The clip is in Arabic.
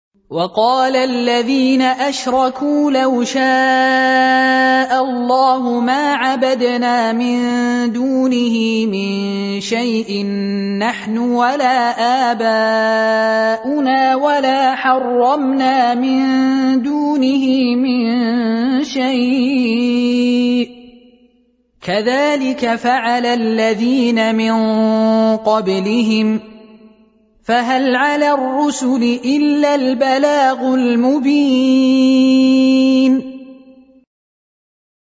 وقال الذين أشركوا لو شاء الله ما عبدنا من دونه من شيء نحن ولا آباؤنا ولا حرمنا من دونه من شيء كذلك فعل الذين من قبلهم فهل على الرسل إلا البلاغ المبين